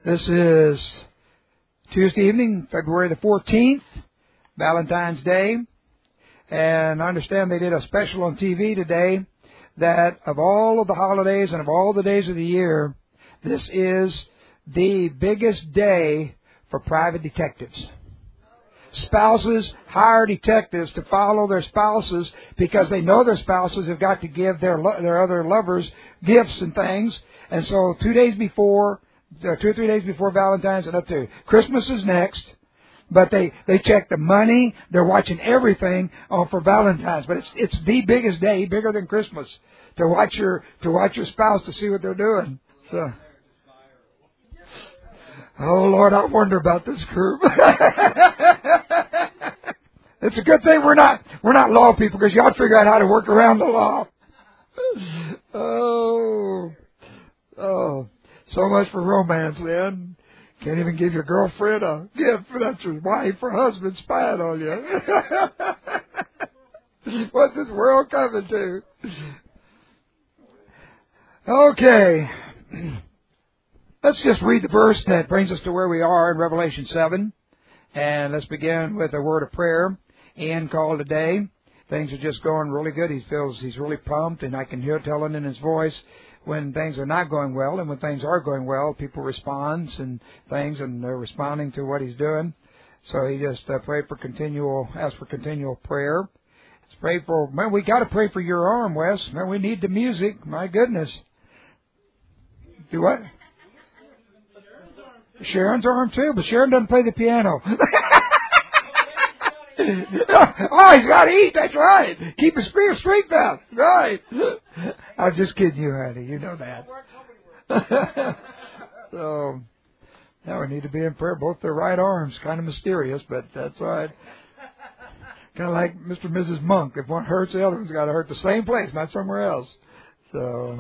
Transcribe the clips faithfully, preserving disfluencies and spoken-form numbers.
This is Tuesday evening, February the fourteenth, Valentine's Day. And I understand they did a special on T V today that of all of the holidays and of all the days of the year, this is the biggest day for private detectives. Spouses hire detectives to follow their spouses because they know their spouses have got to give their lo- their other lovers gifts and things. And so two days before, uh, two or three days before Valentine's and up to Christmas is next. But they, they check the money. They're watching everything uh, for Valentine's. But it's it's the biggest day, bigger than Christmas, to watch your to watch your spouse to see what they're doing. So, oh Lord, I wonder about this group. It's a good thing we're not we're not law people, because y'all figure out how to work around the law. Oh, oh, so much for romance, then. Can't even give your girlfriend a gift that your wife or husband spying on you. What's this world coming to? Okay. Let's just read the verse that brings us to where we are in Revelation seven. And let's begin with a word of prayer. Ian called today. Things are just going really good. He feels he's really pumped, and I can hear telling in his voice when things are not going well, and when things are going well, people respond and things, and they're responding to what he's doing. So he just uh, prayed for continual, asked for continual prayer. Let's pray for, man, we got to pray for your arm, Wes. Man, we need the music. My goodness. Do what? Sharon's arm too, but Sharon doesn't play the piano. Oh, he's got to eat. That's right. Keep his spirit straight now. Right. I'm just kidding you, honey. You know that. So, now we need to be in prayer. Both their right arms. Kind of mysterious, but that's all right. Kind of like Mister and Missus Monk. If one hurts, the other one's got to hurt the same place, not somewhere else. So,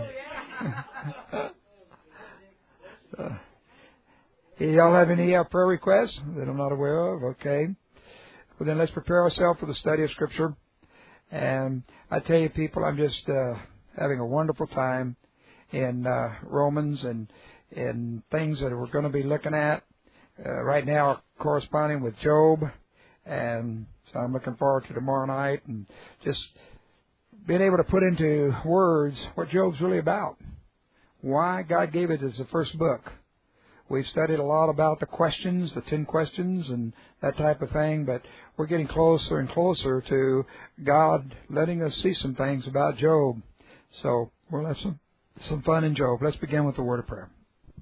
uh, y'all have any uh, prayer requests that I'm not aware of? Okay. Well, then let's prepare ourselves for the study of Scripture. And I tell you, people, I'm just uh, having a wonderful time in uh, Romans and in things that we're going to be looking at uh, right now, corresponding with Job. And so I'm looking forward to tomorrow night and just being able to put into words what Job's really about, why God gave it as the first book. We've studied a lot about the questions, the ten questions and that type of thing, but we're getting closer and closer to God letting us see some things about Job. So we'll have some, some fun in Job. Let's begin with the word of prayer.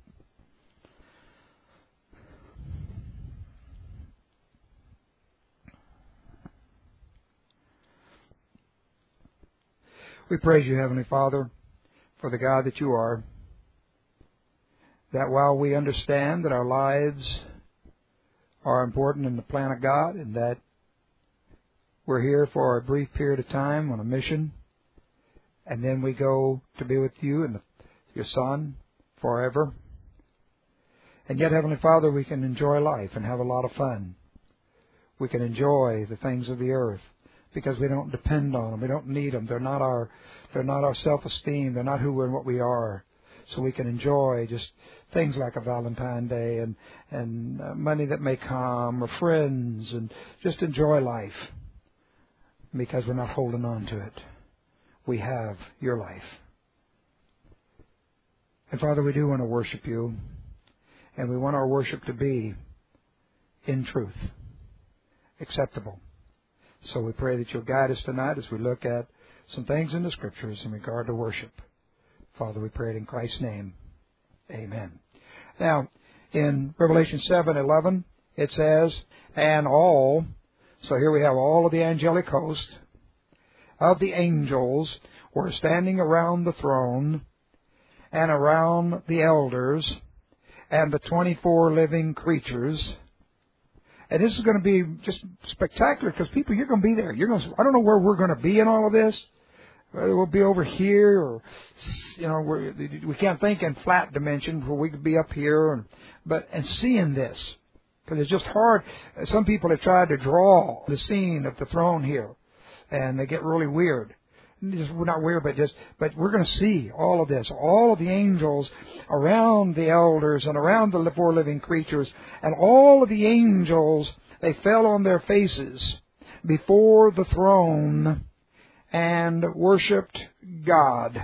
We praise you, Heavenly Father, for the God that you are. That while we understand that our lives are important in the plan of God, and that we're here for a brief period of time on a mission, and then we go to be with you and the, your Son forever. And yet, Heavenly Father, we can enjoy life and have a lot of fun. We can enjoy the things of the earth because we don't depend on them. We don't need them. They're not our, they're not our self-esteem. They're not who and what we are. So we can enjoy just things like a Valentine's Day and, and uh, money that may come, or friends, and just enjoy life because we're not holding on to it. We have your life. And Father, we do want to worship you, and we want our worship to be in truth, acceptable. So we pray that you'll guide us tonight as we look at some things in the Scriptures in regard to worship. Father, we pray it in Christ's name. Amen. Now, in Revelation seven eleven, it says, and all, so here we have all of the angelic host of the angels were standing around the throne and around the elders and the twenty-four living creatures. And this is going to be just spectacular because people, you're going to be there. You're going to, I don't know where we're going to be in all of this. We'll be over here, or, you know, we're, we can't think in flat dimension where we could be up here, and, but, and seeing this, because it's just hard. Some people have tried to draw the scene of the throne here, and they get really weird. just, we're not weird, but just, but we're going to see all of this, all of the angels around the elders and around the four living creatures, and all of the angels, they fell on their faces before the throne and worshipped God.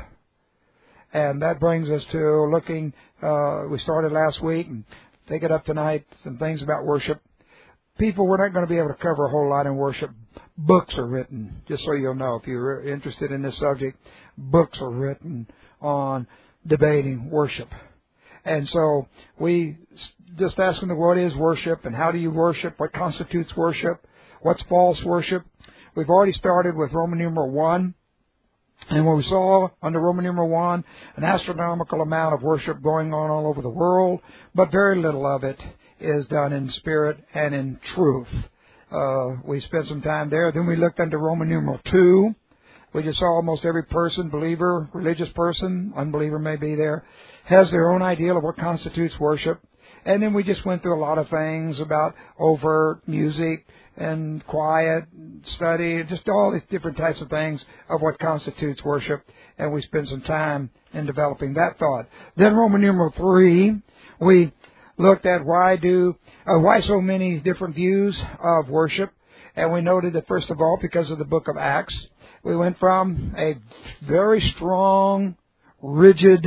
And that brings us to looking, uh, we started last week and take it up tonight, some things about worship. People, we're not going to be able to cover a whole lot in worship. Books are written, just so you'll know, if you're interested in this subject, books are written on debating worship. And so we just asking the what is worship and how do you worship, what constitutes worship, what's false worship. We've already started with Roman numeral one. And what we saw under Roman numeral one, an astronomical amount of worship going on all over the world, but very little of it is done in spirit and in truth. Uh, we spent some time there. Then we looked under Roman numeral two. We just saw almost every person, believer, religious person, unbeliever may be there, has their own ideal of what constitutes worship. And then we just went through a lot of things about overt music and quiet study, just all these different types of things of what constitutes worship. And we spent some time in developing that thought. Then Roman numeral three, we looked at why do uh, why so many different views of worship, and we noted that first of all, because of the book of Acts, we went from a very strong, rigid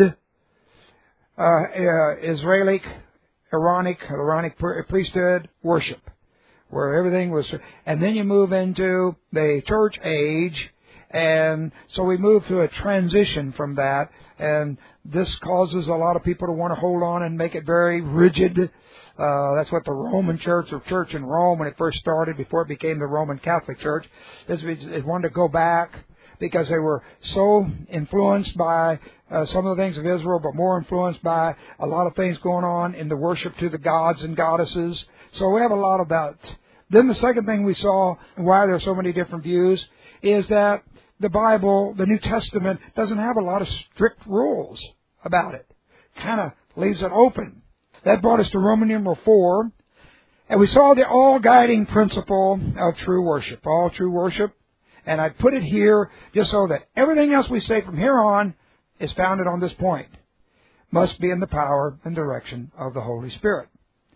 uh, uh, Israeli, Aaronic, Aaronic priesthood worship, where everything was, and then you move into the church age. And so we move through a transition from that, and this causes a lot of people to want to hold on and make it very rigid. Uh, that's what the Roman Church, or Church in Rome, when it first started, before it became the Roman Catholic Church, is it wanted to go back because they were so influenced by uh, some of the things of Israel, but more influenced by a lot of things going on in the worship to the gods and goddesses. So we have a lot of that. Then the second thing we saw, and why there are so many different views, is that the Bible, the New Testament, doesn't have a lot of strict rules about it. Kind of leaves it open. That brought us to Roman numeral four. And we saw the all-guiding principle of true worship. All true worship. And I put it here just so that everything else we say from here on is founded on this point. Must be in the power and direction of the Holy Spirit.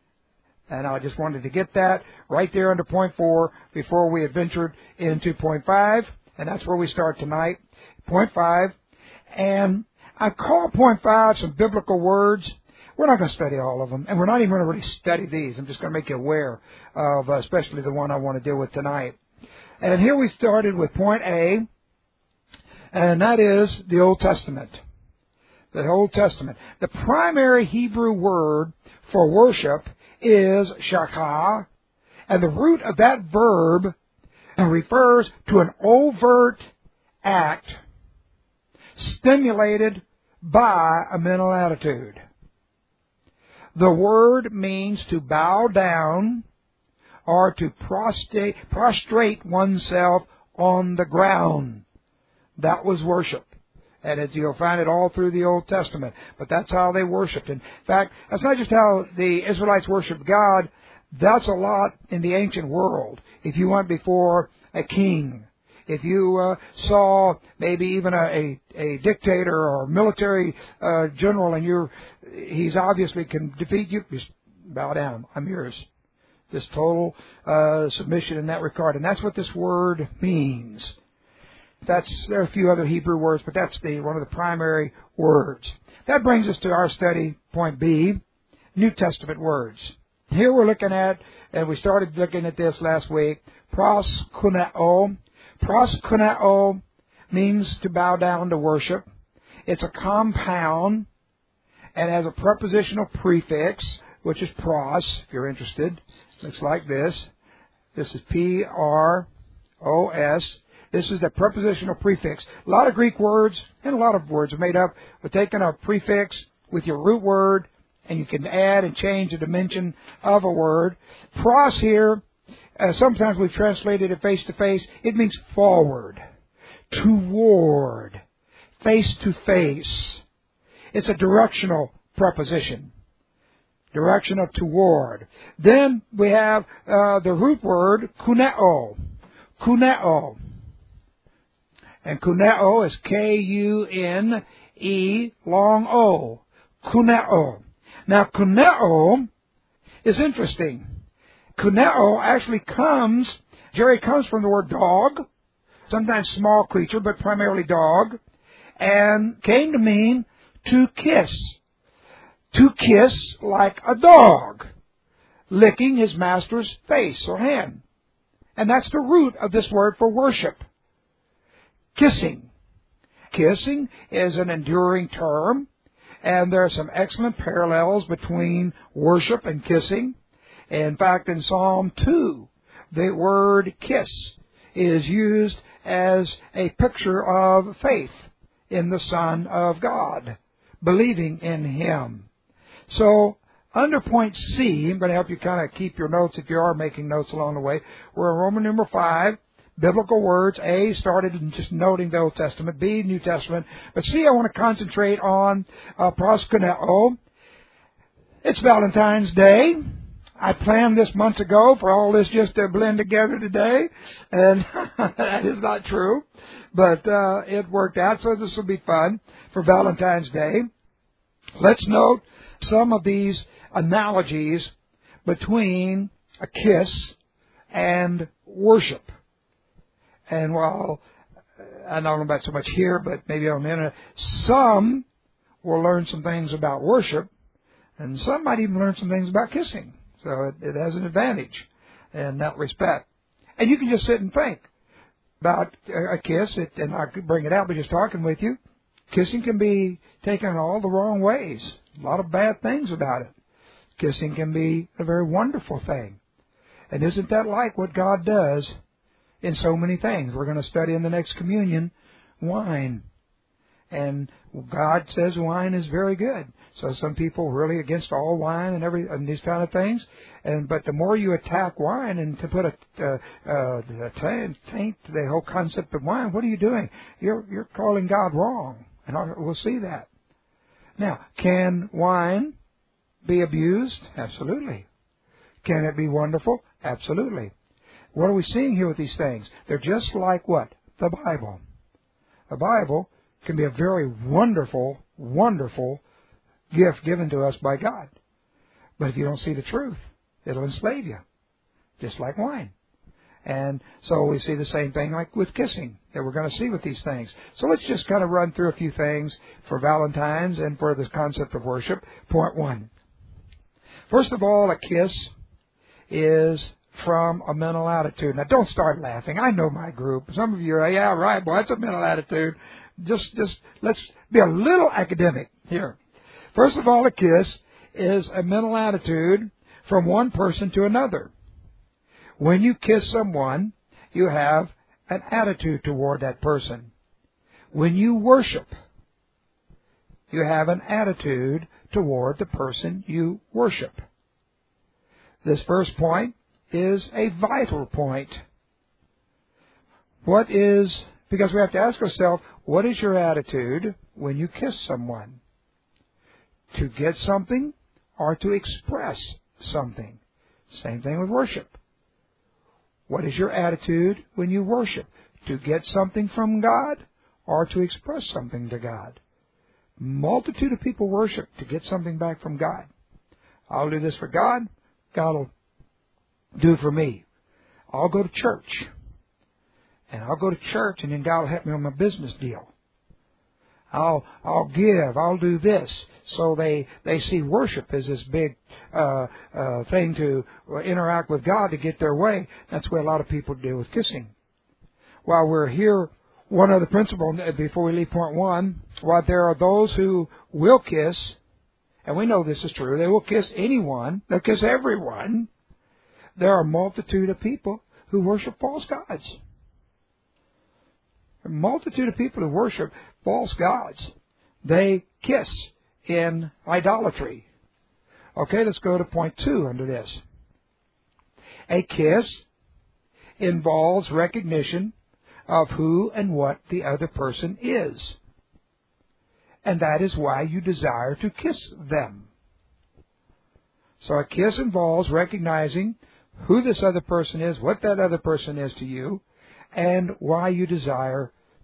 And I just wanted to get that right there under point four before we adventured into point five. And that's where we start tonight. Point five. And I call point five some biblical words. We're not going to study all of them. And we're not even going to really study these. I'm just going to make you aware of uh, especially the one I want to deal with tonight. And here we started with point A. And that is the Old Testament. The Old Testament. The primary Hebrew word for worship is shakah. And the root of that verb refers to an overt act stimulated by a mental attitude. The word means to bow down or to prostrate, prostrate oneself on the ground. That was worship. And it's, you'll find it all through the Old Testament. But that's how they worshipped. In fact, that's not just how the Israelites worshipped God. That's a lot in the ancient world. If you went before a king, if you uh, saw maybe even a, a, a dictator or military uh, general, and you're, he's obviously can defeat you, just bow down. I'm yours. Just total uh, submission in that regard. And that's what this word means. That's, there are a few other Hebrew words, but that's the one of the primary words. That brings us to our study, point B, New Testament words. Here we're looking at, and we started looking at this last week, proskuneo. Proskuneo means to bow down to worship. It's a compound and has a prepositional prefix, which is pros, if you're interested. Looks like this. This is P R O S. This is the prepositional prefix. A lot of Greek words and a lot of words are made up with taking a prefix with your root word, and you can add and change the dimension of a word. Pros here, uh, sometimes we've translated it face to face. It means forward, toward, face to face. It's a directional preposition. Direction of toward. Then we have uh, the root word kuneo. Kuneo. And kuneo is K U N E long O. Kuneo. Now, kuneo is interesting. Kuneo actually comes, Jerry, comes from the word dog, sometimes small creature, but primarily dog, and came to mean to kiss. To kiss like a dog, licking his master's face or hand. And that's the root of this word for worship. Kissing. Kissing is an enduring term, and there are some excellent parallels between worship and kissing. In fact, in Psalm two, the word kiss is used as a picture of faith in the Son of God, believing in Him. So, under point C, I'm going to help you kind of keep your notes if you are making notes along the way. We're in Roman number five, biblical words. A, started in just noting the Old Testament. B, New Testament. But C, I want to concentrate on uh, proskuneo. It's Valentine's Day. I planned this months ago for all this just to blend together today, and that is not true. But uh, it worked out, so this will be fun for Valentine's Day. Let's note some of these analogies between a kiss and worship. And while I don't know about so much here, but maybe on the internet, some will learn some things about worship, and some might even learn some things about kissing. So it, it has an advantage in that respect. And you can just sit and think about a kiss, it, and I could bring it out by just talking with you. Kissing can be taken in all the wrong ways. A lot of bad things about it. Kissing can be a very wonderful thing. And isn't that like what God does in so many things? We're going to study in the next communion wine. And God says wine is very good. So some people are really against all wine and every and these kind of things. And but the more you attack wine and to put a, uh, uh, a taint, taint the whole concept of wine, what are you doing? You're you're calling God wrong. And we'll see that. Now, can wine be abused? Absolutely. Can it be wonderful? Absolutely. What are we seeing here with these things? They're just like what? The Bible. The Bible can be a very wonderful, wonderful gift given to us by God. But if you don't see the truth, it'll enslave you, just like wine. And so we see the same thing like with kissing that we're going to see with these things. So let's just kind of run through a few things for Valentine's and for this concept of worship. Point one. First of all, a kiss is from a mental attitude. Now, don't start laughing. I know my group. Some of you are, yeah, right, boy, that's a mental attitude. Just, just let's be a little academic here. First of all, a kiss is a mental attitude from one person to another. When you kiss someone, you have an attitude toward that person. When you worship, you have an attitude toward the person you worship. This first point is a vital point. What is, because we have to ask ourselves, what is your attitude when you kiss someone? To get something or to express something? Same thing with worship. What is your attitude when you worship? To get something from God or to express something to God? Multitude of people worship to get something back from God. I'll do this for God. God will do it for me. I'll go to church. And I'll go to church and then God will help me on my business deal. I'll I'll give. I'll do this. So they, they see worship as this big uh, uh, thing to interact with God to get their way. That's what a lot of people deal with kissing. While we're here, one other principle before we leave point one, while there are those who will kiss, and we know this is true, they will kiss anyone, they'll kiss everyone. There are a multitude of people who worship false gods. A multitude of people who worship false gods. They kiss in idolatry. Okay, let's go to point two under this. A kiss involves recognition of who and what the other person is. And that is why you desire to kiss them. So a kiss involves recognizing who this other person is, what that other person is to you, and why you desire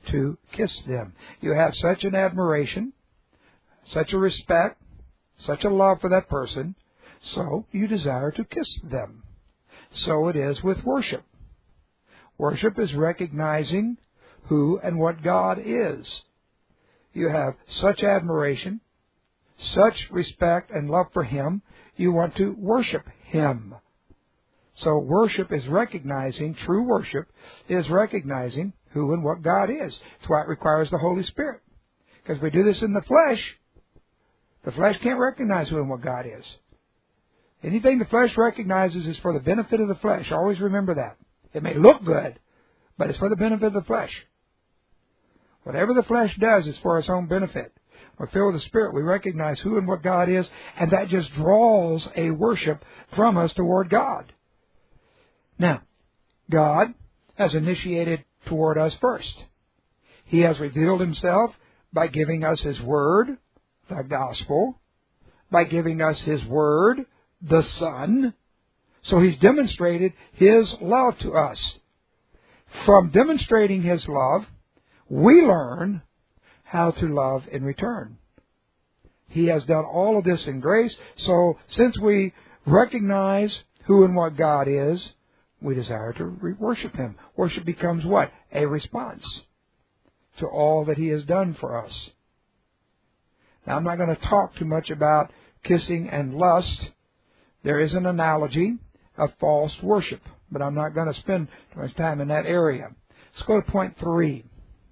to kiss them. You have such an admiration, such a respect, such a love for that person, so you desire to kiss them. So it is with worship. Worship is recognizing who and what God is. You have such admiration, such respect and love for Him, you want to worship Him. So worship is recognizing, true worship is recognizing who and what God is. That's why it requires the Holy Spirit. Because we do this in the flesh, the flesh can't recognize who and what God is. Anything the flesh recognizes is for the benefit of the flesh. Always remember that. It may look good, but it's for the benefit of the flesh. Whatever the flesh does is for its own benefit. We're filled with the Spirit. We recognize who and what God is, and that just draws a worship from us toward God. Now, God has initiated toward us first. He has revealed Himself by giving us His Word, the Gospel, by giving us His Word, the Son. So He's demonstrated His love to us. From demonstrating His love, we learn how to love in return. He has done all of this in grace. So since we recognize who and what God is, we desire to worship Him. Worship becomes what? A response to all that He has done for us. Now, I'm not going to talk too much about kissing and lust. There is an analogy of false worship, but I'm not going to spend too much time in that area. Let's go to point three.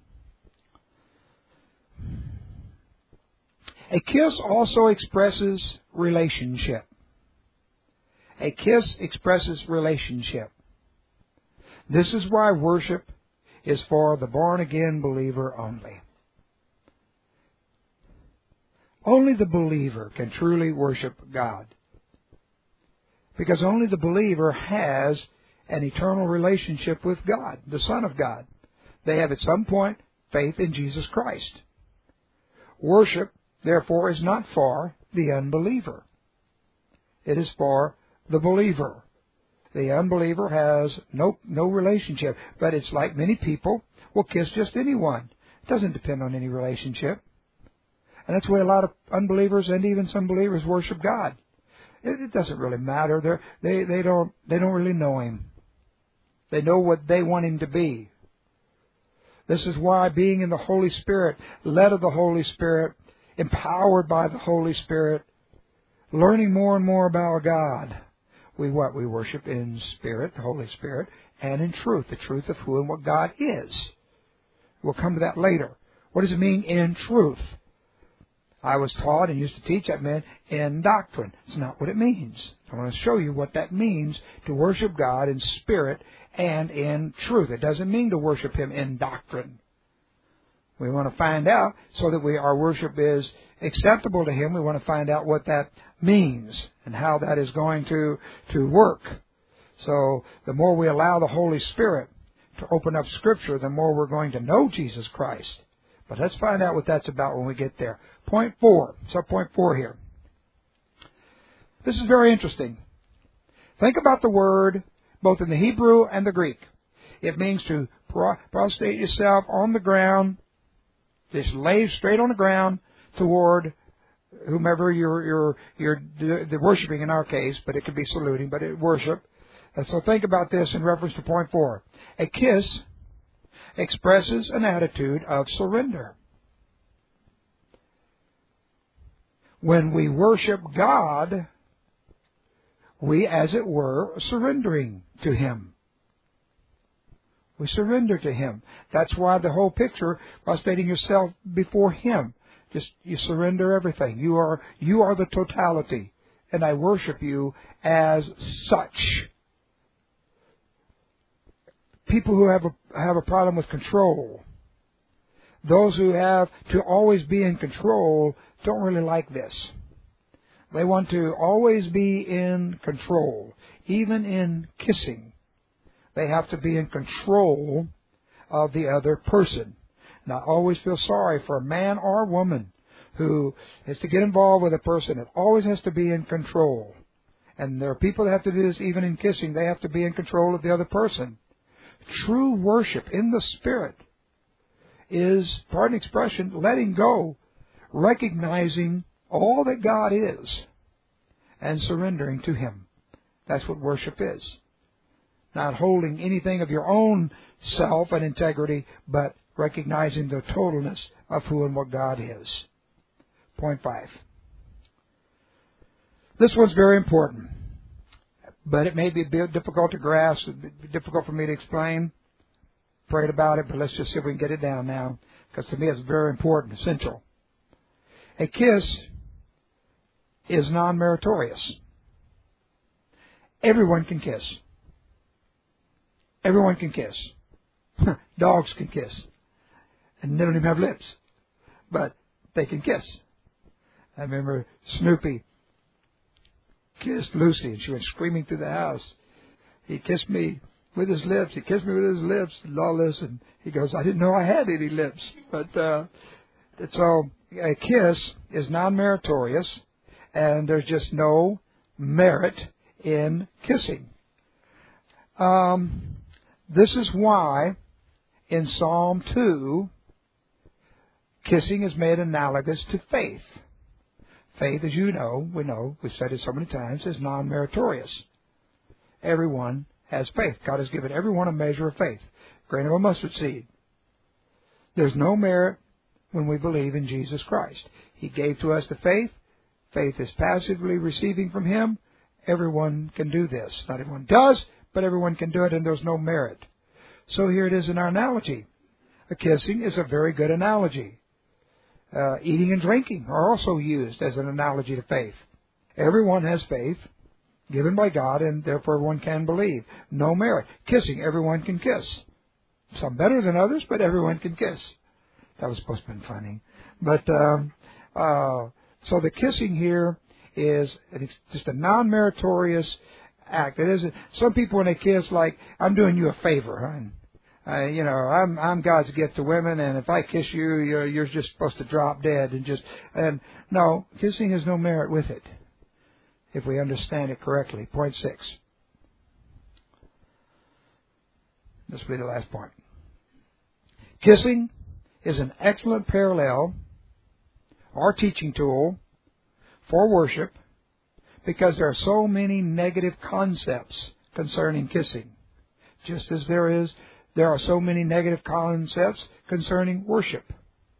A kiss also expresses relationship. A kiss expresses relationship. This is why worship is for the born-again believer only. Only the believer can truly worship God. Because only the believer has an eternal relationship with God, the Son of God. They have at some point faith in Jesus Christ. Worship, therefore, is not for the unbeliever. It is for the believer. The unbeliever has no no relationship. But it's like many people will kiss just anyone. It doesn't depend on any relationship. And that's the way a lot of unbelievers and even some believers worship God. It, it doesn't really matter. They're, they they don't they don't really know Him. They know what they want Him to be. This is why being in the Holy Spirit, led of the Holy Spirit, empowered by the Holy Spirit, learning more and more about God, we what we worship in spirit, the Holy Spirit, and in truth, the truth of who and what God is. We'll come to that later. What does it mean in truth? I was taught and used to teach that meant in doctrine. It's not what it means. I want to show you what that means to worship God in spirit and in truth. It doesn't mean to worship Him in doctrine. We want to find out so that we our worship is acceptable to Him. We want to find out what that means and how that is going to, to work. So the more we allow the Holy Spirit to open up Scripture, the more we're going to know Jesus Christ. But let's find out what that's about when we get there. Point four. So point four here. This is very interesting. Think about the word both in the Hebrew and the Greek. It means to prostrate yourself on the ground, just lay straight on the ground toward whomever you're you're you're the worshiping in our case, but it could be saluting, but it worship. And so think about this in reference to point four. A kiss expresses an attitude of surrender. When we worship God, we, as it were, are surrendering to Him. We surrender to Him. That's why the whole picture, prostrating yourself before Him, just you surrender everything. You are you are the totality, and I worship you as such. People who have a have a problem with control, those who have to always be in control, don't really like this. They want to always be in control, even in kissing. They have to be in control of the other person. Now, I always feel sorry for a man or a woman who is to get involved with a person. It always has to be in control. And there are people that have to do this even in kissing. They have to be in control of the other person. True worship in the Spirit is, pardon the expression, letting go, recognizing all that God is, and surrendering to Him. That's what worship is. Not holding anything of your own self and integrity, but recognizing the totalness of who and what God is. Point five. This one's very important, but it may be a bit difficult to grasp, difficult for me to explain. Prayed about it, but let's just see if we can get it down now, because to me it's very important, essential. A kiss is non-meritorious. Everyone can kiss. Everyone can kiss. Dogs can kiss. And they don't even have lips. But they can kiss. I remember Snoopy kissed Lucy, and she went screaming through the house. He kissed me with his lips. He kissed me with his lips, Lawless, and he goes, I didn't know I had any lips. But uh, so a kiss is non-meritorious, and there's just no merit in kissing. Um, this is why in Psalm two, kissing is made analogous to faith. Faith, as you know, we know, we've said it so many times, is non-meritorious. Everyone has faith. God has given everyone a measure of faith, grain of a mustard seed. There's no merit when we believe in Jesus Christ. He gave to us the faith. Faith is passively receiving from Him. Everyone can do this. Not everyone does, but everyone can do it, and there's no merit. So here it is in our analogy. A kissing is a very good analogy. Uh, eating and drinking are also used as an analogy to faith. Everyone has faith given by God, and therefore everyone can believe. No merit. Kissing, everyone can kiss. Some better than others, but everyone can kiss. That was supposed to have been funny. But um, uh, so the kissing here is just a non-meritorious act. It isn't. Some people, when they kiss, like, I'm doing you a favor, hon. Uh, you know, I'm I'm God's gift to women, and if I kiss you, you're, you're just supposed to drop dead and just. And no, kissing has no merit with it, if we understand it correctly. Point six. This will be the last point. Kissing is an excellent parallel or teaching tool for worship, because there are so many negative concepts concerning kissing, just as there is. There are so many negative concepts concerning worship.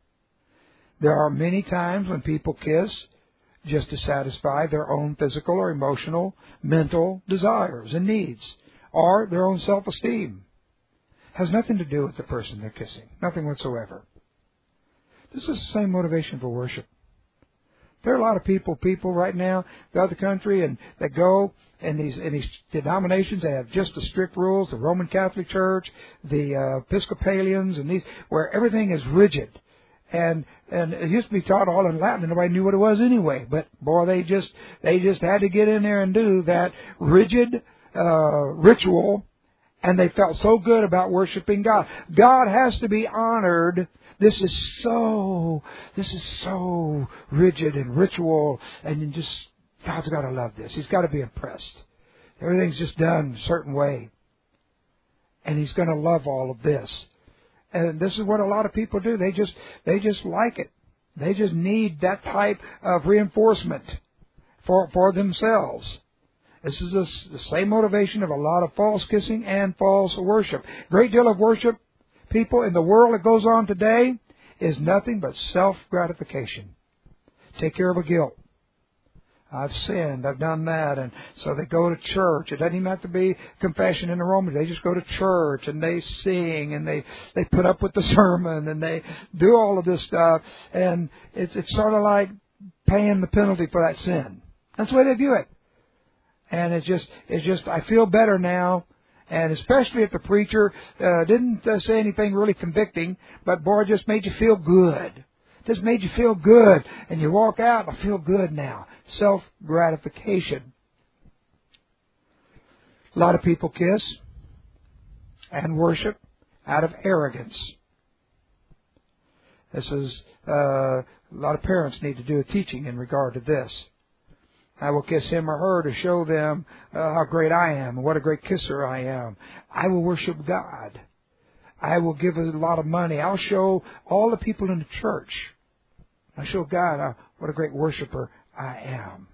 There are many times when people kiss just to satisfy their own physical or emotional, mental desires and needs, or their own self-esteem. Has nothing to do with the person they're kissing. Nothing whatsoever. This is the same motivation for worship. There are a lot of people, people right now throughout the country, and that go in these in these denominations. They have just the strict rules. The Roman Catholic Church, the uh, Episcopalians, and these where everything is rigid, and and it used to be taught all in Latin, and nobody knew what it was anyway. But boy, they just they just had to get in there and do that rigid uh, ritual, and they felt so good about worshiping God. God has to be honored. This is so, this is so rigid and ritual, and you just, God's got to love this. He's got to be impressed. Everything's just done a certain way. And He's going to love all of this. And this is what a lot of people do. They just, they just like it. They just need that type of reinforcement for, for themselves. This is the, the same motivation of a lot of false kissing and false worship. Great deal of worship, people, in the world that goes on today is nothing but self-gratification. Take care of a guilt. I've sinned. I've done that. And so they go to church. It doesn't even have to be confession in the Romans. They just go to church and they sing and they, they put up with the sermon and they do all of this stuff. And it's, it's sort of like paying the penalty for that sin. That's the way they view it. And it's just, it's just, I feel better now. And especially if the preacher uh, didn't uh, say anything really convicting, but boy, it just made you feel good. Just made you feel good. And you walk out, I feel good now. Self-gratification. A lot of people kiss and worship out of arrogance. This is, uh, a lot of parents need to do a teaching in regard to this. I will kiss him or her to show them uh, how great I am and what a great kisser I am. I will worship God. I will give a lot of money. I'll show all the people in the church. I'll show God uh, what a great worshiper I am.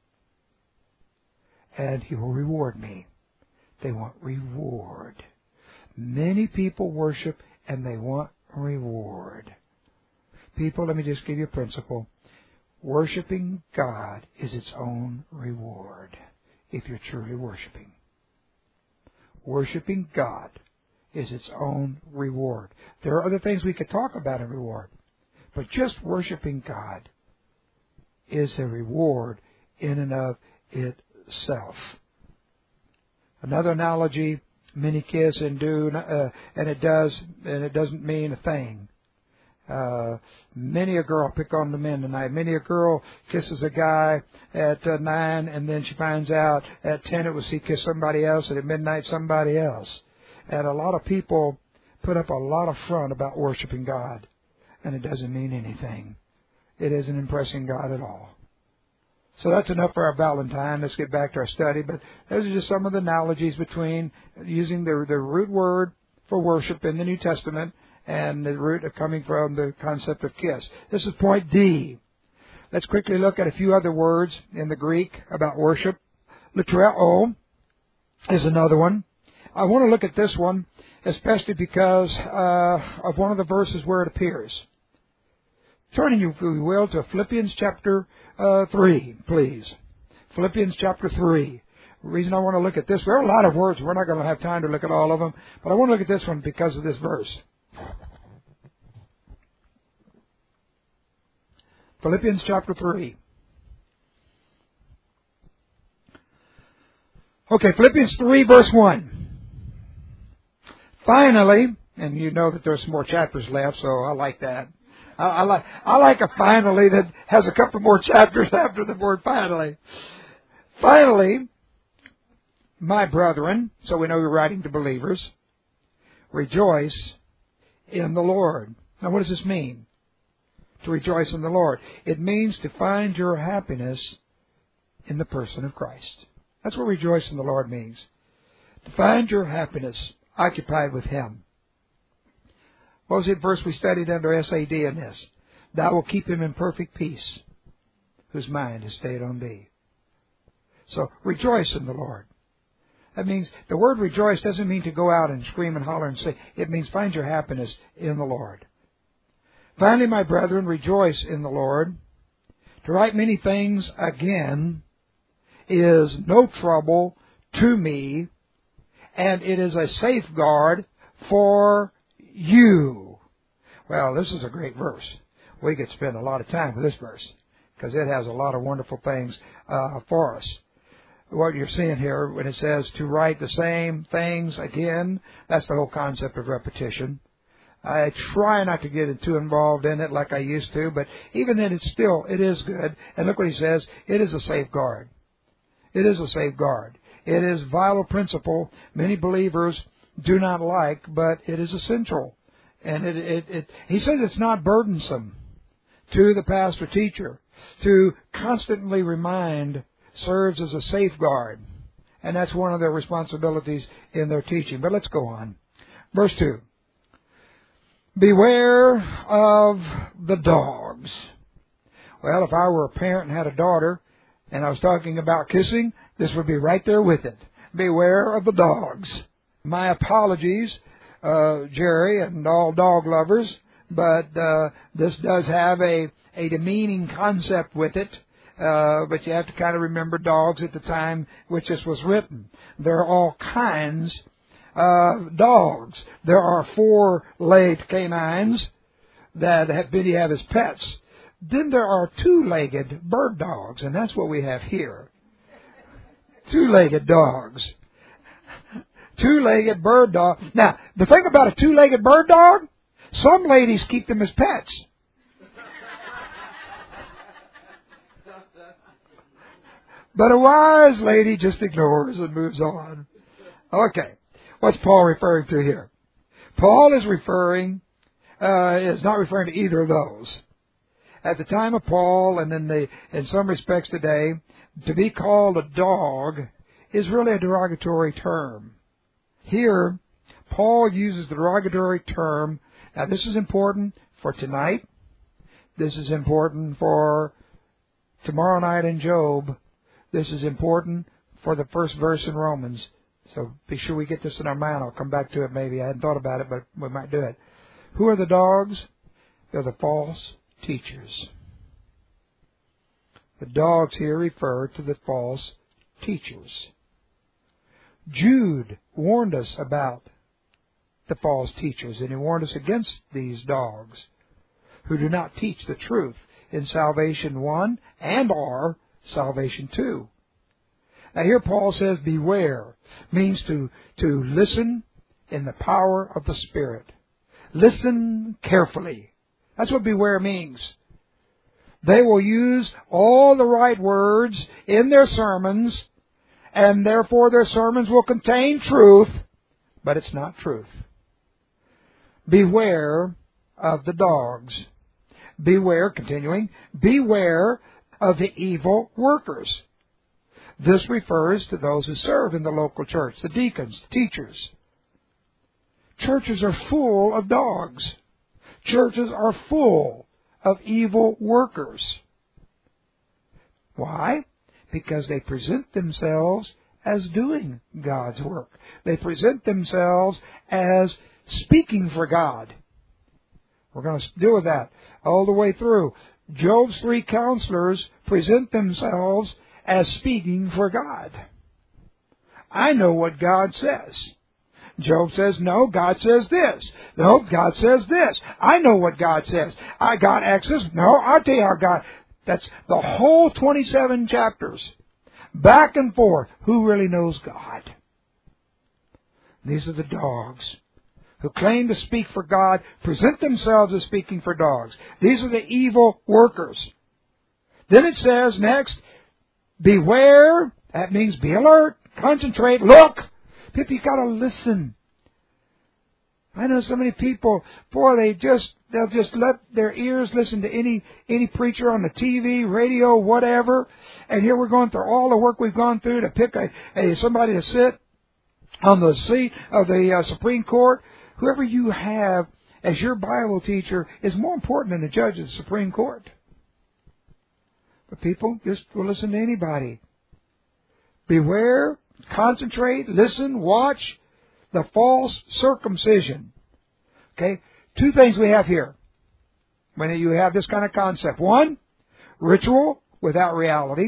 And He will reward me. They want reward. Many people worship and they want reward. People, let me just give you a principle. Worshiping God is its own reward if you're truly worshiping. Worshiping God is its own reward. There are other things we could talk about in reward, but just worshiping God is a reward in and of itself. Another analogy many kiss and do, uh, and it does, and it doesn't mean a thing. Uh, many a girl, pick on the men tonight, many a girl kisses a guy at uh, nine, and then she finds out at ten it was he kissed somebody else, and at midnight somebody else. And a lot of people put up a lot of front about worshiping God, and it doesn't mean anything. It isn't impressing God at all. So that's enough for our Valentine. Let's get back to our study. But those are just some of the analogies between using the, the root word for worship in the New Testament and the root of coming from the concept of kiss. This is point D. Let's quickly look at a few other words in the Greek about worship. Latreo is another one. I want to look at this one, especially because uh, of one of the verses where it appears. Turning, if you will, to Philippians chapter uh, three, please. Philippians chapter three. The reason I want to look at this, there are a lot of words. We're not going to have time to look at all of them, but I want to look at this one because of this verse. Philippians chapter three. Okay, Philippians three, verse one. Finally, and you know that there's some more chapters left, so I like that. I, I like I like a finally that has a couple more chapters after the word finally. Finally, my brethren, so we know you're writing to believers, rejoice in the Lord. Now, what does this mean? To rejoice in the Lord. It means to find your happiness in the person of Christ. That's what rejoice in the Lord means. To find your happiness occupied with Him. What was it verse we studied under S A D in this? Thou will keep him in perfect peace, whose mind is stayed on Thee. So, rejoice in the Lord. That means, the word rejoice doesn't mean to go out and scream and holler and say. It means find your happiness in the Lord. Finally, my brethren, rejoice in the Lord. To write many things again is no trouble to me, and it is a safeguard for you. Well, this is a great verse. We could spend a lot of time with this verse because it has a lot of wonderful things uh, for us. What you're seeing here when it says to write the same things again, that's the whole concept of repetition. I try not to get too involved in it like I used to, but even then it's still, it is good. And look what he says, it is a safeguard. It is a safeguard. It is a vital principle many believers do not like, but it is essential. And it, it, it, he says it's not burdensome to the pastor teacher to constantly remind, serves as a safeguard. And that's one of their responsibilities in their teaching. But let's go on. Verse two. Beware of the dogs. Well, if I were a parent and had a daughter, and I was talking about kissing, this would be right there with it. Beware of the dogs. My apologies, uh, Jerry and all dog lovers, but uh, this does have a, a demeaning concept with it. Uh, but you have to kind of remember dogs at the time which this was written. There are all kinds of dogs. There are four-legged canines that have, Biddy have as pets. Then there are two-legged bird dogs, and that's what we have here. Two-legged dogs. Two-legged bird dog. Now, the thing about a two-legged bird dog, some ladies keep them as pets. But a wise lady just ignores and moves on. Okay. What's Paul referring to here? Paul is referring, uh, is not referring to either of those. At the time of Paul, and in the, in some respects today, to be called a dog is really a derogatory term. Here, Paul uses the derogatory term. Now, this is important for tonight. This is important for tomorrow night in Job. This is important for the first verse in Romans. So be sure we get this in our mind. I'll come back to it maybe. I hadn't thought about it, but we might do it. Who are the dogs? They're the false teachers. The dogs here refer to the false teachers. Jude warned us about the false teachers, and he warned us against these dogs who do not teach the truth in Salvation one and or Salvation two. Now here Paul says, beware, means to, to listen in the power of the Spirit. Listen carefully. That's what beware means. They will use all the right words in their sermons, and therefore their sermons will contain truth, but it's not truth. Beware of the dogs. Beware, continuing, beware of the evil workers. This refers to those who serve in the local church, the deacons, the teachers. Churches are full of dogs. Churches are full of evil workers. Why? Because they present themselves as doing God's work. They present themselves as speaking for God. We're going to deal with that all the way through. Job's three counselors present themselves as speaking for God. I know what God says. Job says, no, God says this. No, God says this. I know what God says. I got access. No, I'll tell you how God... That's the whole twenty-seven chapters. Back and forth. Who really knows God? These are the dogs who claim to speak for God, present themselves as speaking for dogs. These are the evil workers. Then it says next, beware. That means be alert, concentrate, look. People, you've got to listen. I know so many people, boy, they just, they'll just let their ears listen to any, any preacher on the T V, radio, whatever. And here we're going through all the work we've gone through to pick a, a somebody to sit on the seat of the uh, Supreme Court. Whoever you have as your Bible teacher is more important than the judge of the Supreme Court. But people just will listen to anybody. Beware, concentrate, listen, watch. The false circumcision. Okay? Two things we have here when you have this kind of concept. One, ritual without reality.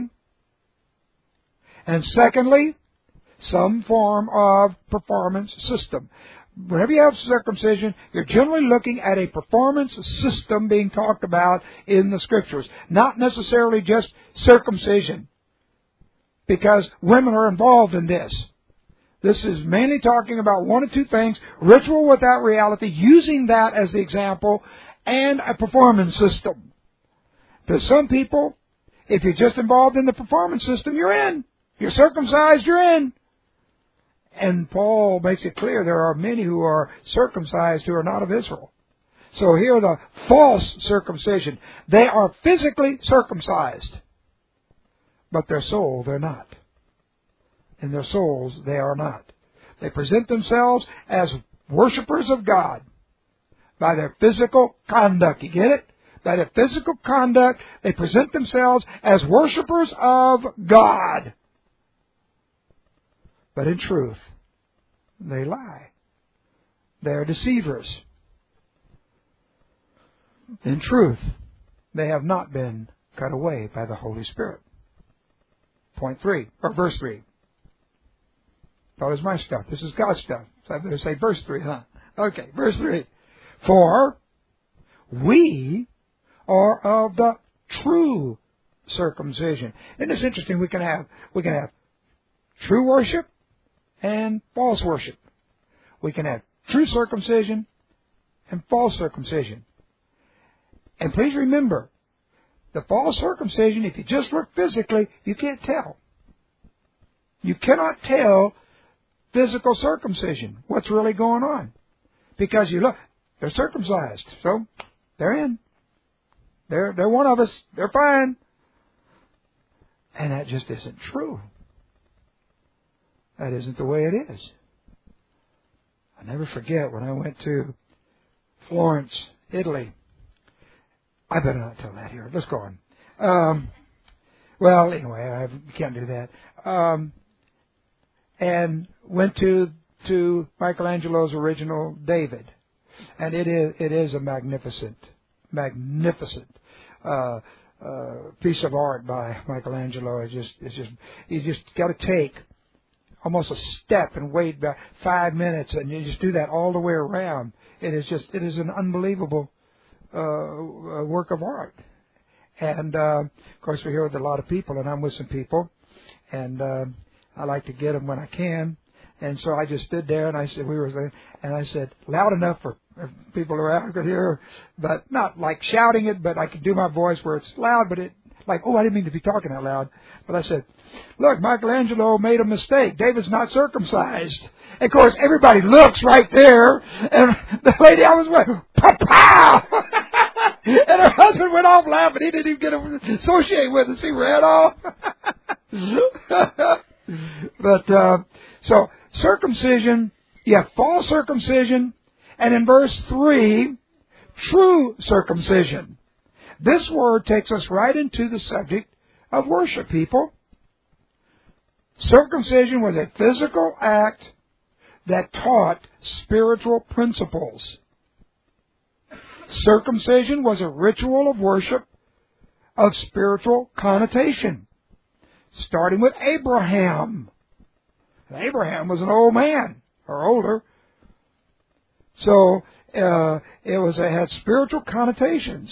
And secondly, some form of performance system. Whenever you have circumcision, you're generally looking at a performance system being talked about in the Scriptures. Not necessarily just circumcision. Because women are involved in this. This is mainly talking about one or two things, ritual without reality, using that as the example, and a performance system. To some people, if you're just involved in the performance system, you're in. You're circumcised, you're in. And Paul makes it clear there are many who are circumcised who are not of Israel. So here the false circumcision. They are physically circumcised, but their soul they're not. In their souls, they are not. They present themselves as worshipers of God by their physical conduct. You get it? By their physical conduct, they present themselves as worshipers of God. But in truth, they lie. They are deceivers. In truth, they have not been cut away by the Holy Spirit. Point three, or verse three. That was my stuff. This is God's stuff. So I better say verse three, huh? Okay, verse three. For we are of the true circumcision. Isn't this interesting? We can have we can have true worship and false worship. We can have true circumcision and false circumcision. And please remember, the false circumcision, if you just look physically, you can't tell. You cannot tell physical circumcision, what's really going on. Because you look, they're circumcised, so they're in. They're, they're one of us. They're fine. And that just isn't true. That isn't the way it is. I'll never forget when I went to Florence, Italy. I better not tell that here. Let's go on. Um, well, anyway, I can't do that. Um, and went to to Michelangelo's original David, and it is it is a magnificent, magnificent uh, uh, piece of art by Michelangelo. It's just it's just you just got to take almost a step and wait about five minutes, and you just do that all the way around. It is just it is an unbelievable uh, work of art. And uh, of course, we're here with a lot of people, and I'm with some people, and uh, I like to get them when I can. And so I just stood there, and I said, we were, and I said, loud enough for people around could hear, but not like shouting it, but I could do my voice where it's loud, but it, like, oh, I didn't mean to be talking out loud. But I said, look, Michelangelo made a mistake. David's not circumcised. And of course, everybody looks right there, and the lady I was with, pow! And her husband went off laughing. He didn't even get to associate with us. He ran off. But, uh, so, circumcision, you have false circumcision, and in verse three, true circumcision. This word takes us right into the subject of worship, people. Circumcision was a physical act that taught spiritual principles. Circumcision was a ritual of worship of spiritual connotation, starting with Abraham. Abraham was an old man, or older. So uh, it was it had spiritual connotations.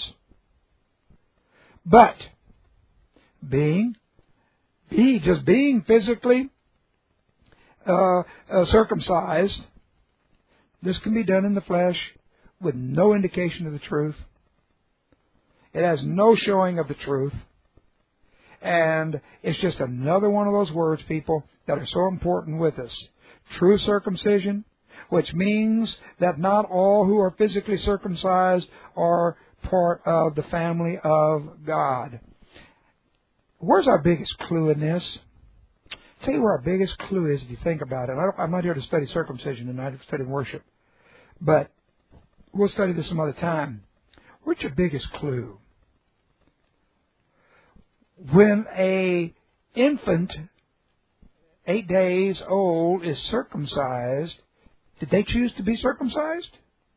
But being, be just being physically uh, uh, circumcised, this can be done in the flesh with no indication of the truth. It has no showing of the truth. And it's just another one of those words, people, that are so important with us. True circumcision, which means that not all who are physically circumcised are part of the family of God. Where's our biggest clue in this? I'll tell you where our biggest clue is if you think about it. I don't, I'm not here to study circumcision tonight, I'm studying worship. But we'll study this some other time. Where's your biggest clue? When a infant, eight days old, is circumcised, did they choose to be circumcised?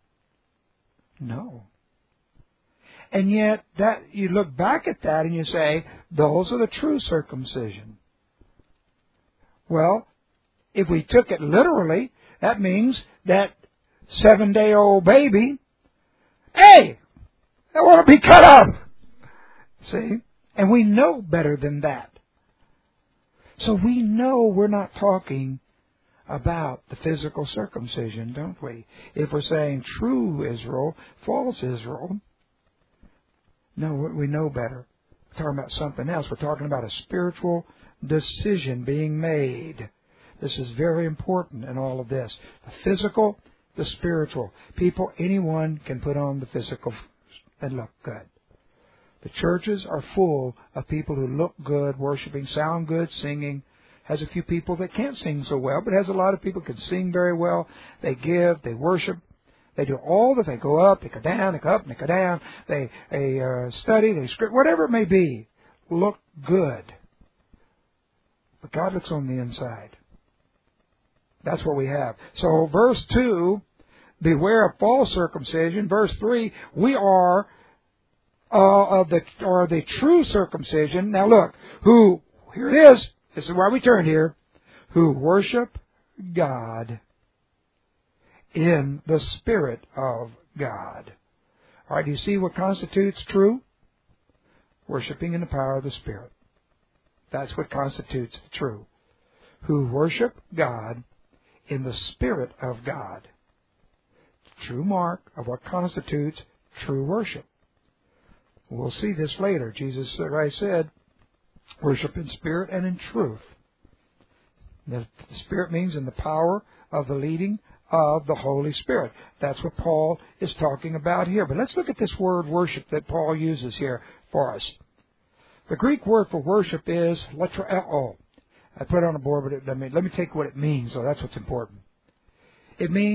No. And yet, that you look back at that and you say, those are the true circumcision. Well, if we took it literally, that means that seven-day-old baby, hey, I want to be cut up. See? And we know better than that. So we know we're not talking about the physical circumcision, don't we? If we're saying true Israel, false Israel, no, we know better. We're talking about something else. We're talking about a spiritual decision being made. This is very important in all of this. The physical, the spiritual. People, anyone can put on the physical and look good. The churches are full of people who look good, worshiping, sound good, singing. Has a few people that can't sing so well, but has a lot of people who can sing very well. They give, they worship. They do all that. They go up, they go down, they go up, and they go down. They, they uh, study, they script, whatever it may be. Look good. But God looks on the inside. That's what we have. So verse two, beware of false circumcision. Verse three, we are uh, of the or the true circumcision. Now look, who, here it is. This is why we turn here. Who worship God in the Spirit of God. All right, do you see what constitutes true? Worshiping in the power of the Spirit. That's what constitutes the true. Who worship God in the Spirit of God. The true mark of what constitutes true worship. We'll see this later. Jesus Christ said, worship in spirit and in truth. The Spirit means in the power of the leading of the Holy Spirit. That's what Paul is talking about here. But let's look at this word worship that Paul uses here for us. The Greek word for worship is latreo. I put it on the board, but it, let me let me take what it means. So that's what's important. It means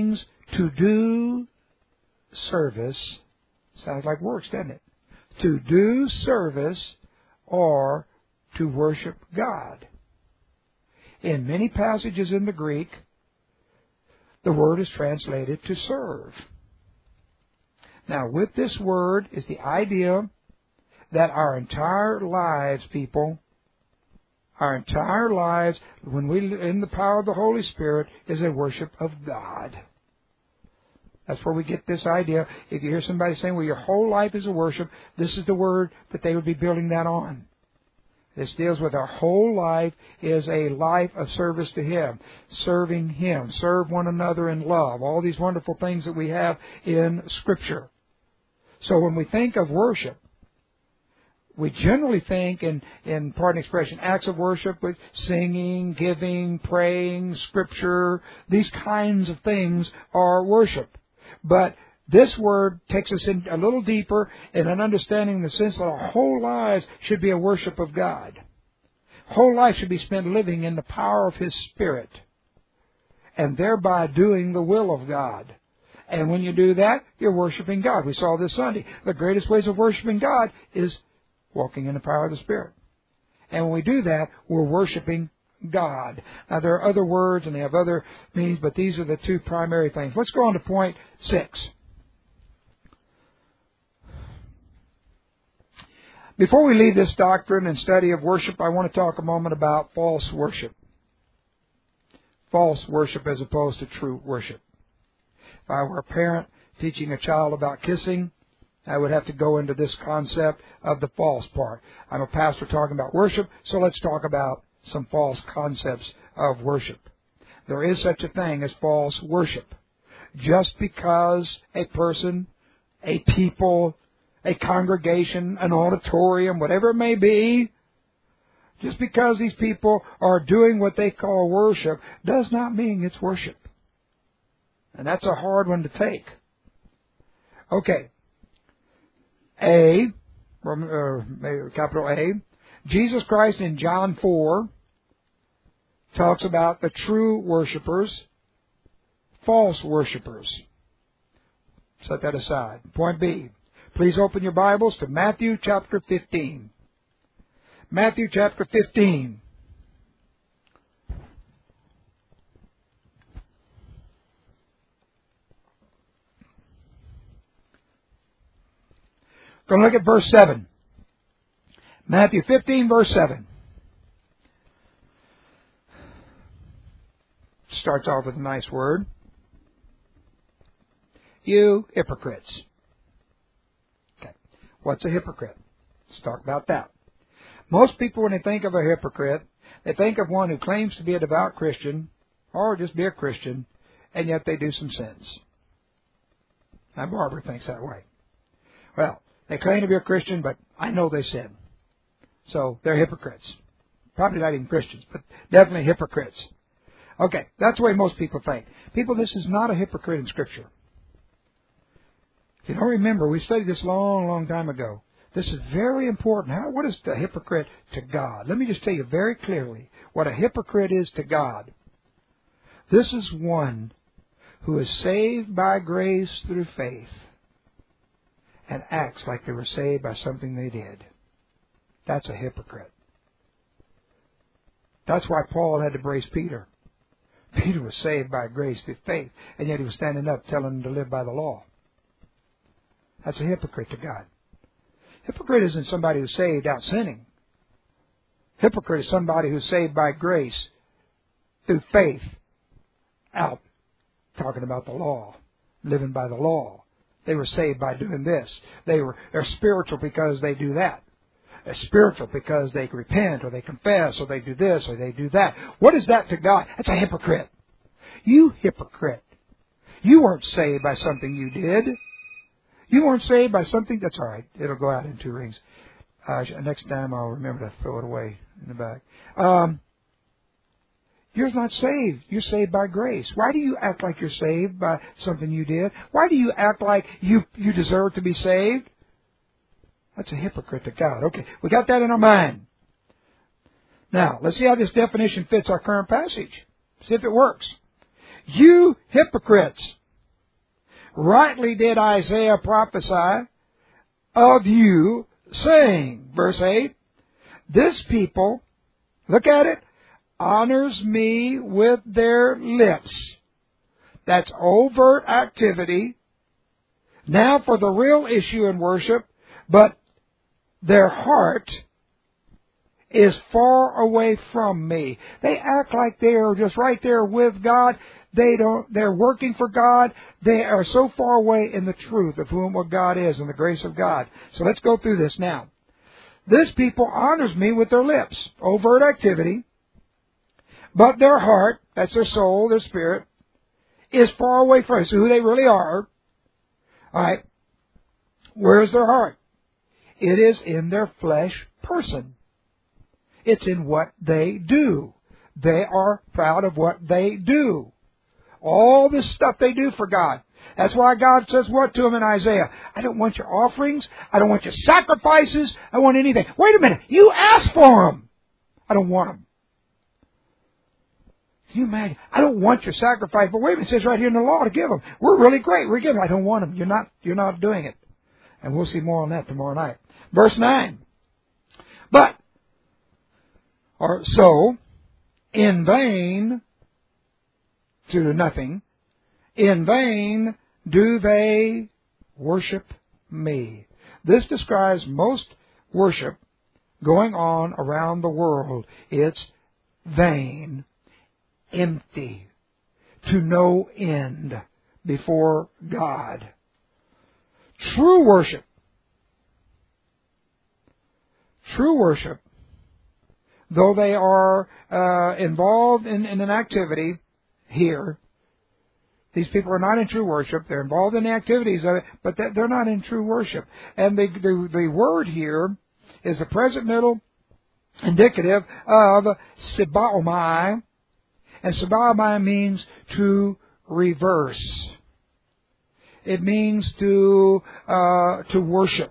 To do service, sounds like works, doesn't it? To do service or to worship God. In many passages in the Greek, the word is translated to serve. Now, with this word is the idea that our entire lives, people, our entire lives, when we in the power of the Holy Spirit, is a worship of God. That's where we get this idea. If you hear somebody saying, well, your whole life is a worship, this is the word that they would be building that on. This deals with our whole life is a life of service to Him, serving Him, serve one another in love, all these wonderful things that we have in Scripture. So when we think of worship, we generally think in, in pardon expression, acts of worship with singing, giving, praying, Scripture. These kinds of things are worship. But this word takes us in a little deeper in an understanding in the sense that our whole lives should be a worship of God. Whole life should be spent living in the power of His Spirit and thereby doing the will of God. And when you do that, you're worshiping God. We saw this Sunday. The greatest ways of worshiping God is walking in the power of the Spirit. And when we do that, we're worshiping God. Now, there are other words and they have other meanings, but these are the two primary things. Let's go on to point six. Before we leave this doctrine and study of worship, I want to talk a moment about false worship. False worship as opposed to true worship. If I were a parent teaching a child about kissing, I would have to go into this concept of the false part. I'm a pastor talking about worship, so let's talk about some false concepts of worship. There is such a thing as false worship. Just because a person, a people, a congregation, an auditorium, whatever it may be, just because these people are doing what they call worship does not mean it's worship. And that's a hard one to take. Okay. A, or capital A, Jesus Christ in John four talks about the true worshipers, false worshipers. Set that aside. Point B. Please open your Bibles to Matthew chapter fifteen. Matthew chapter fifteen. Going to look at verse seven. Matthew fifteen, verse seven. Starts off with a nice word. You hypocrites. Okay. What's a hypocrite? Let's talk about that. Most people, when they think of a hypocrite, they think of one who claims to be a devout Christian or just be a Christian, and yet they do some sins. Now, Barbara thinks that way. Well, they claim to be a Christian, but I know they sin. So they're hypocrites. Probably not even Christians, but definitely hypocrites. Okay, that's the way most people think. People, this is not a hypocrite in Scripture. If you don't remember, we studied this long, long time ago. This is very important. How, what is the hypocrite to God? Let me just tell you very clearly what a hypocrite is to God. This is one who is saved by grace through faith and acts like they were saved by something they did. That's a hypocrite. That's why Paul had to brace Peter. Peter was saved by grace through faith, and yet he was standing up telling them to live by the law. That's a hypocrite to God. Hypocrite isn't somebody who's saved out sinning. Hypocrite is somebody who's saved by grace through faith out talking about the law, living by the law. They were saved by doing this. They were they're spiritual because they do that. They're spiritual because they repent or they confess or they do this or they do that. What is that to God? That's a hypocrite. You hypocrite. You weren't saved by something you did. You weren't saved by something. That's all right. It'll go out in two rings. Uh, next time I'll remember to throw it away in the back. Um, you're not saved. You're saved by grace. Why do you act like you're saved by something you did? Why do you act like you, you deserve to be saved? That's a hypocrite to God. Okay, we got that in our mind. Now, let's see how this definition fits our current passage. See if it works. You hypocrites. Rightly did Isaiah prophesy of you, saying, verse eight, this people, look at it, honors me with their lips. That's overt activity. Now for the real issue in worship, but their heart is far away from me. They act like they are just right there with God. They don't, they're working for God. They are so far away in the truth of whom what God is and the grace of God. So let's go through this now. This people honors me with their lips, overt activity, but their heart, that's their soul, their spirit, is far away from me. So who they really are. All right. Where is their heart? It is in their flesh person. It's in what they do. They are proud of what they do. All this stuff they do for God. That's why God says what to them in Isaiah? I don't want your offerings. I don't want your sacrifices. I want anything. Wait a minute. You asked for them. I don't want them. Can you imagine? I don't want your sacrifice. But wait a minute. It says right here in the law to give them. We're really great. We're giving them. I don't want them. You're not, you're not doing it. And we'll see more on that tomorrow night. Verse nine. But, or so, in vain, to nothing, in vain do they worship me. This describes most worship going on around the world. It's vain, empty, to no end before God. True worship, true worship, though they are uh, involved in, in an activity here, these people are not in true worship. They're involved in the activities of it, but they're not in true worship. And the, the, the word here is the present middle indicative of Sibaomai. And Sibaomai means to reverse. It means to uh, to worship.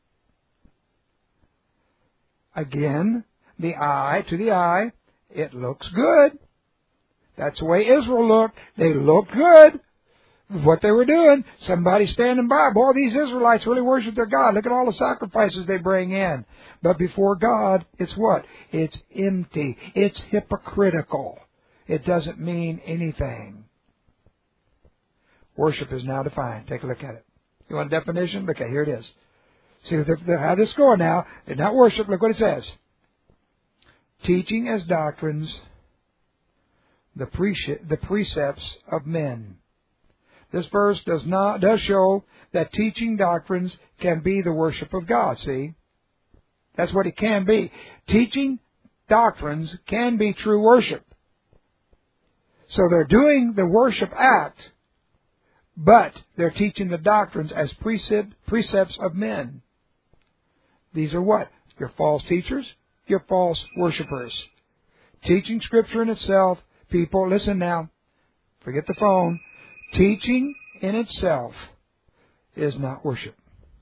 Again, the eye to the eye, it looks good. That's the way Israel looked. They looked good. What they were doing, somebody standing by. Boy, these Israelites really worship their God. Look at all the sacrifices they bring in. But before God, it's what? It's empty. It's hypocritical. It doesn't mean anything. Worship is now defined. Take a look at it. You want a definition? Okay, here it is. See how this is going now. It's not worship. Look what it says. Teaching as doctrines the prece- the precepts of men. This verse does not does show that teaching doctrines can be the worship of God. See? That's what it can be. Teaching doctrines can be true worship. So they're doing the worship act, but they're teaching the doctrines as precept, precepts of men. These are what? Your false teachers, your false worshipers. Teaching Scripture in itself, people, listen now, forget the phone. Teaching in itself is not worship.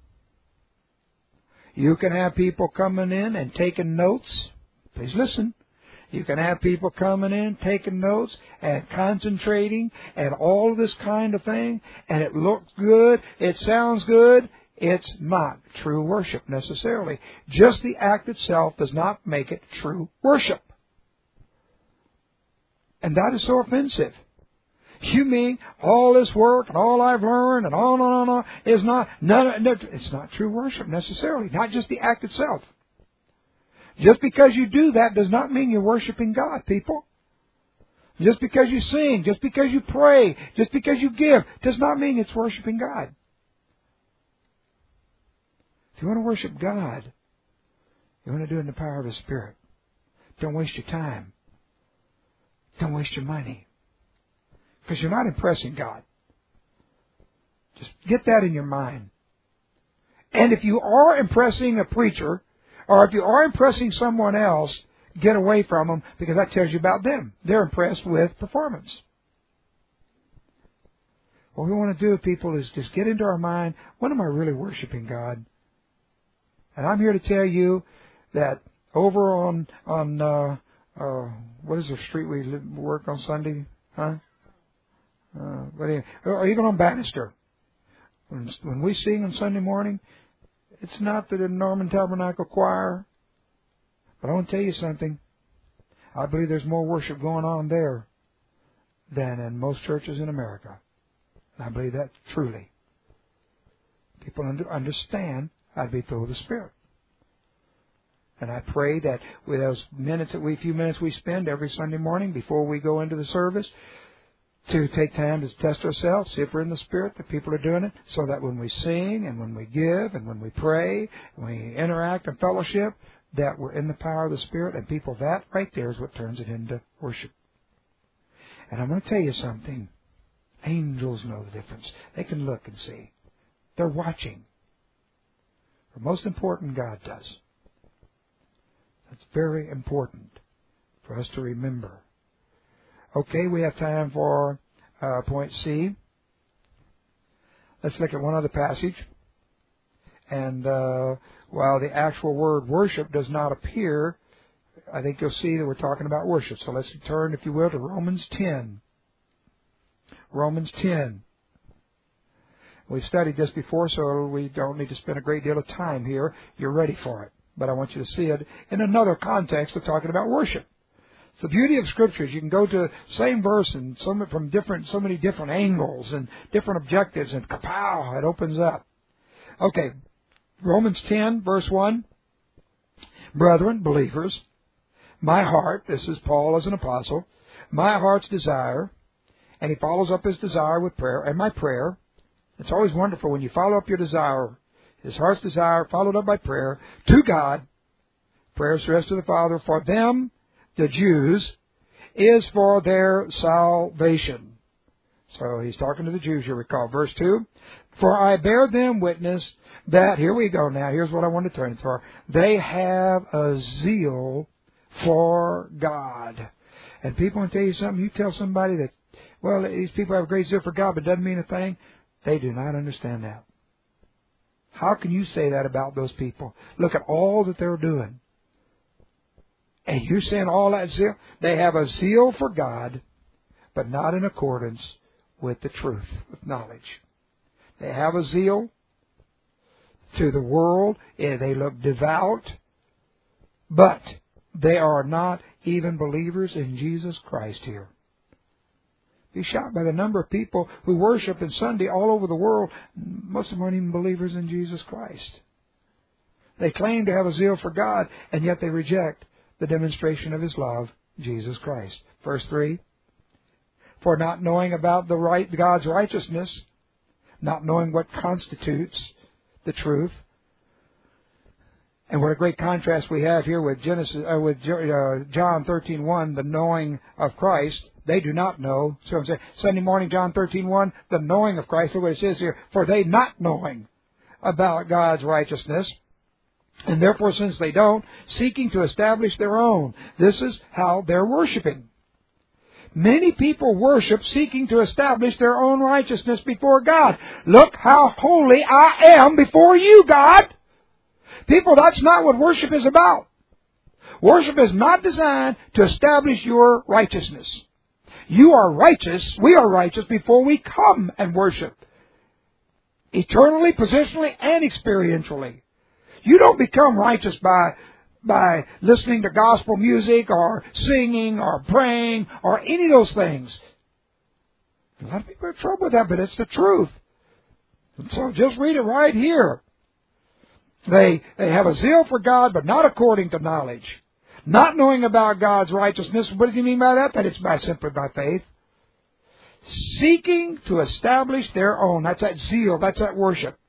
You can have people coming in and taking notes. Please listen. You can have people coming in, taking notes, and concentrating, and all this kind of thing, and it looks good, it sounds good. It's not true worship necessarily. Just the act itself does not make it true worship. And that is so offensive. You mean all this work and all I've learned and on and on and on is not, none, no, it's not true worship necessarily, not just the act itself. Just because you do that does not mean you're worshiping God, people. Just because you sing, just because you pray, just because you give, does not mean it's worshiping God. If you want to worship God, you want to do it in the power of His Spirit. Don't waste your time. Don't waste your money. Because you're not impressing God. Just get that in your mind. And if you are impressing a preacher, or if you are impressing someone else, get away from them, because that tells you about them. They're impressed with performance. What we want to do, people, is just get into our mind, when am I really worshiping God? And I'm here to tell you that over on, on uh, uh, what is the street we live, work on Sunday? Huh? Uh, what you, or even on Bannister. When, when we sing on Sunday morning, it's not the Norman Tabernacle Choir. But I want to tell you something. I believe there's more worship going on there than in most churches in America. And I believe that truly. People under, understand how to be filled with the Spirit. And I pray that with those minutes that we, few minutes we spend every Sunday morning before we go into the service, to take time to test ourselves, see if we're in the Spirit, that people are doing it, so that when we sing and when we give and when we pray and we interact in fellowship, that we're in the power of the Spirit, and people, that right there is what turns it into worship. And I'm going to tell you something. Angels know the difference. They can look and see. They're watching. The most important, God does. That's very important for us to remember. Okay, we have time for uh, point C. Let's look at one other passage. And uh, while the actual word worship does not appear, I think you'll see that we're talking about worship. So let's turn, if you will, to Romans ten. Romans ten. We've studied this before, so we don't need to spend a great deal of time here. You're ready for it. But I want you to see it in another context of talking about worship. It's the beauty of Scripture is you can go to the same verse and some from different, so many different angles and different objectives, and kapow, it opens up. Okay, Romans ten, verse one. Brethren, believers, my heart, this is Paul as an apostle, my heart's desire, and he follows up his desire with prayer, and my prayer. It's always wonderful when you follow up your desire, his heart's desire, followed up by prayer, to God, prayers to the Father, for them, the Jews, is for their salvation. So he's talking to the Jews, you recall. Verse two, for I bear them witness that, here we go now, here's what I want to turn it for, they have a zeal for God. And people want to tell you something, you tell somebody that, well, these people have a great zeal for God, but it doesn't mean a thing. They do not understand that. How can you say that about those people? Look at all that they're doing. And you're saying all that zeal? They have a zeal for God, but not in accordance with the truth, with knowledge. They have a zeal to the world. They look devout, but they are not even believers in Jesus Christ here. Be shocked by the number of people who worship in Sunday all over the world. Most of them aren't even believers in Jesus Christ. They claim to have a zeal for God, and yet they reject the demonstration of His love, Jesus Christ. Verse three, for not knowing about the right God's righteousness, not knowing what constitutes the truth. And what a great contrast we have here with Genesis, uh, with uh, John thirteen one, the knowing of Christ. They do not know. So I'm saying Sunday morning, John thirteen one, the knowing of Christ. Look what it says here. For they not knowing about God's righteousness, and therefore since they don't, seeking to establish their own. This is how they're worshiping. Many people worship seeking to establish their own righteousness before God. Look how holy I am before you, God. People, that's not what worship is about. Worship is not designed to establish your righteousness. You are righteous, we are righteous before we come and worship. Eternally, positionally, and experientially. You don't become righteous by, by listening to gospel music or singing or praying or any of those things. A lot of people have trouble with that, but it's the truth. And so just read it right here. They, they have a zeal for God, but not according to knowledge. Not knowing about God's righteousness. What does he mean by that? That it's by simply by faith. Seeking to establish their own. That's that zeal. That's that worship.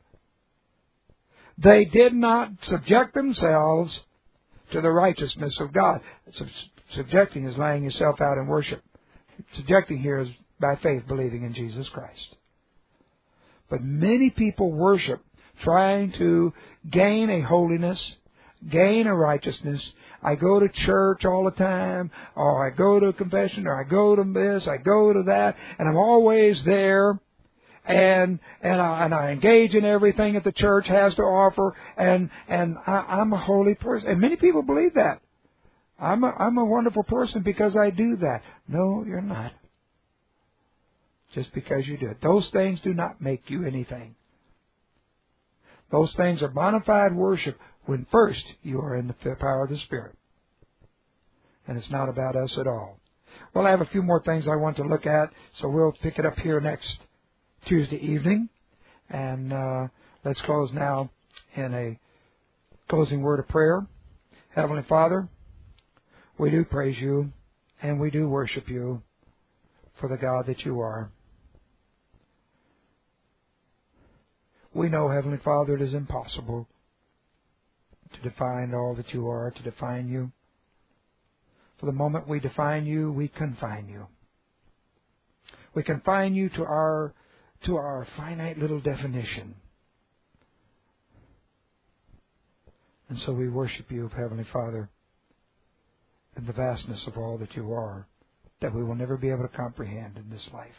They did not subject themselves to the righteousness of God. Sub- subjecting is laying yourself out in worship. Subjecting here is by faith, believing in Jesus Christ. But many people worship trying to gain a holiness, gain a righteousness. I go to church all the time, or I go to confession, or I go to this, I go to that, and I'm always there, and and I, and I engage in everything that the church has to offer, and and I, I'm a holy person. And many people believe that. I'm a, I'm a wonderful person because I do that. No, you're not. Just because you do it. Those things do not make you anything. Those things are bona fide worship when first you are in the power of the Spirit. And it's not about us at all. Well, I have a few more things I want to look at, so we'll pick it up here next Tuesday evening. And uh, let's close now in a closing word of prayer. Heavenly Father, we do praise you and we do worship you for the God that you are. We know, Heavenly Father, it is impossible to define all that you are, to define you. For the moment we define you, we confine you. We confine you to our to our finite little definition. And so we worship you, Heavenly Father, in the vastness of all that you are, that we will never be able to comprehend in this life.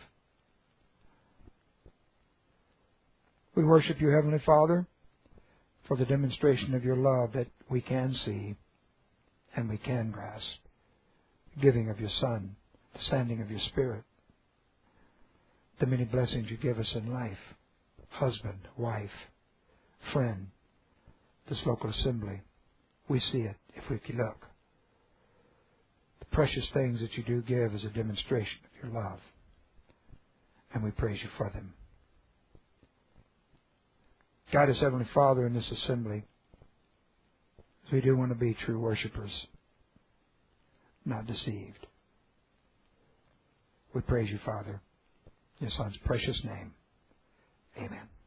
We worship you, Heavenly Father, for the demonstration of your love that we can see and we can grasp. Giving of your Son, the sending of your Spirit, the many blessings you give us in life, husband, wife, friend, this local assembly. We see it if we can look. The precious things that you do give is a demonstration of your love, and we praise you for them. Guide us, Heavenly Father, in this assembly, as we do want to be true worshipers, not deceived. We praise you, Father, in your Son's precious name. Amen.